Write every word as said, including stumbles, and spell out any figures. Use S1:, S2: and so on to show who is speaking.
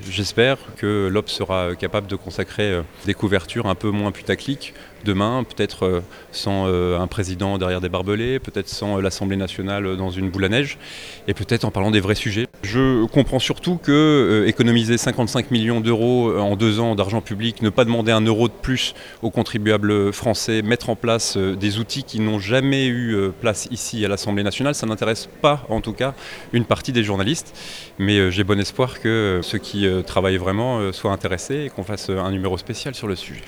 S1: J'espère que l'Obs sera capable de consacrer des couvertures un peu moins putaclic demain, peut-être sans un président derrière des barbelés, peut-être sans l'Assemblée nationale dans une boule à neige, et peut-être en parlant des vrais sujets. Je comprends surtout que euh, économiser cinquante-cinq millions d'euros en deux ans d'argent public, ne pas demander un euro de plus aux contribuables français, mettre en place euh, des outils qui n'ont jamais eu euh, place ici à l'Assemblée nationale, ça n'intéresse pas en tout cas une partie des journalistes. Mais euh, j'ai bon espoir que euh, ceux qui euh, travaillent vraiment euh, soient intéressés et qu'on fasse un numéro spécial sur le sujet.